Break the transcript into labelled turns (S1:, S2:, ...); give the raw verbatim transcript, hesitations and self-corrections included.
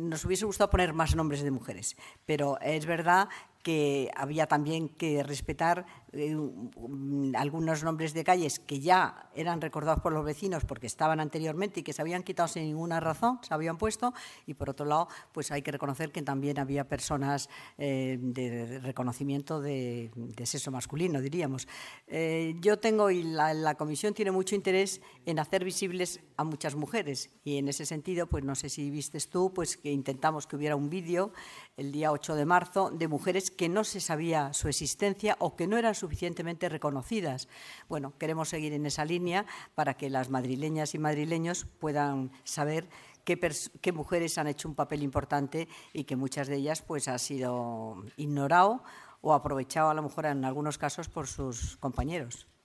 S1: nos hubiese gustado poner más nombres de mujeres, pero es verdad que había también que respetar eh, algunos nombres de calles que ya eran recordados por los vecinos porque estaban anteriormente y que se habían quitado sin ninguna razón, se habían puesto, y por otro lado, pues hay que reconocer que también había personas eh, de reconocimiento de, de sexo masculino, diríamos. Eh, yo tengo, y la, la comisión tiene mucho interés en hacer visibles a muchas mujeres, y en ese sentido, pues no sé si vistes tú, pues que intentamos que hubiera un vídeo el día ocho de marzo de mujeres que no se sabía su existencia o que no eran suficientemente reconocidas. Bueno, queremos seguir en esa línea para que las madrileñas y madrileños puedan saber qué, qué mujeres han hecho un papel importante y que muchas de ellas pues ha sido ignorado o aprovechado a lo mejor en algunos casos por sus compañeros.